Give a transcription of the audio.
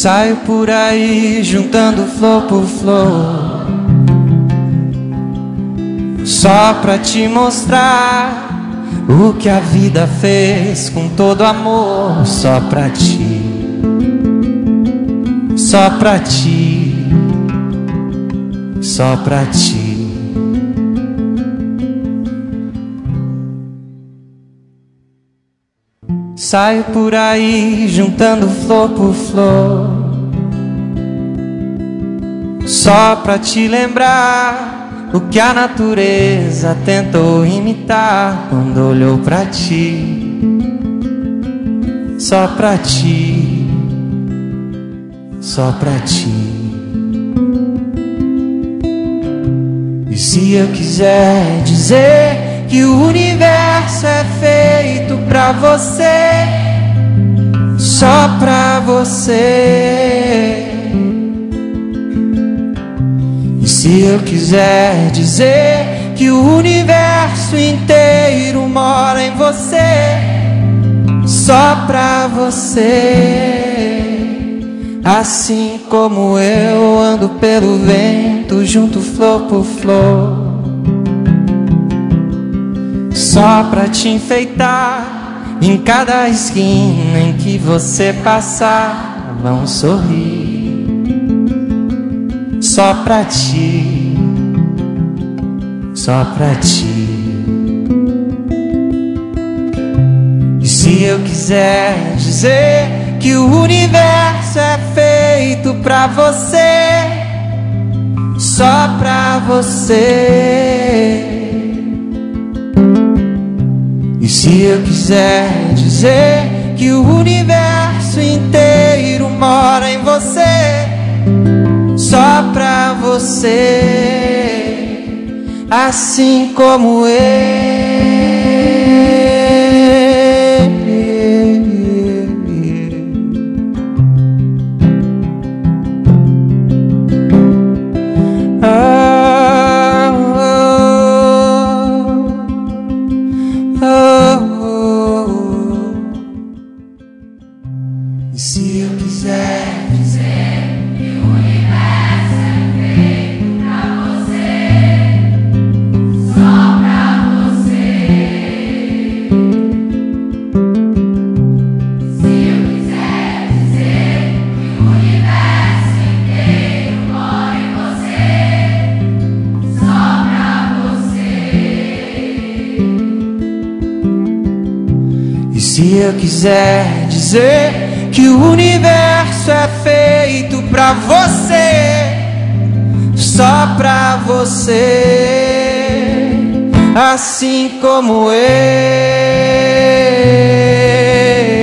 Saio por aí juntando flor por flor, só pra te mostrar o que a vida fez com todo amor. Só pra ti, só pra ti, só pra ti. Saio por aí juntando flor por flor, só pra te lembrar o que a natureza tentou imitar quando olhou pra ti. Só pra ti, só pra ti. E se eu quiser dizer que o universo é feito pra você, só pra você. E se eu quiser dizer que o universo inteiro mora em você, só pra você. Assim como eu ando pelo vento, junto flor por flor, só pra te enfeitar. Em cada esquina em que você passar, vão sorrir. Só pra ti, só pra ti. E se eu quiser dizer que o universo é feito pra você, só pra você. E se eu quiser dizer que o universo inteiro mora em você, só pra você. Assim como eu. E se eu quiser dizer que o universo é feito pra você, só pra você. E se eu quiser dizer que o universo inteiro mora em você, só pra você. E se eu quiser dizer que o universo é feito pra você, só pra você. Assim como eu.